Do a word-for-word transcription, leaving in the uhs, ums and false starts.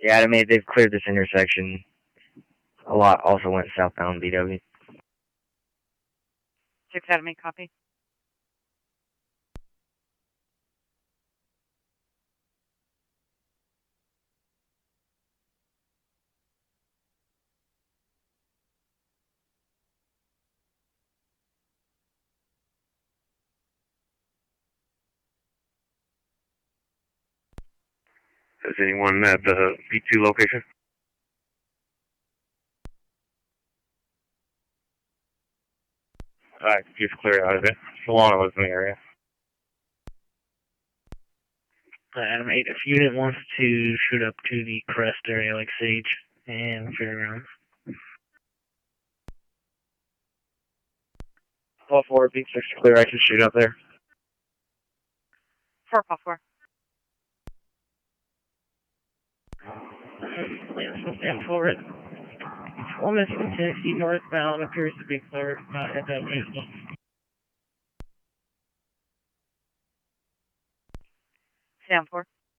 Yeah, I mean, they've cleared this intersection. A lot also went southbound B W. six Adam eight, copy. Is anyone at the B two location? Alright, just clear out of it. Solana was in the area. Adam eight, if unit wants to shoot up to the crest area like Sage and Fairgrounds. Paul four, B six clear, I can shoot up there. four, Paul four. Stand for it. Almost Tennessee northbound appears to be cleared, not at that rate. Stand for.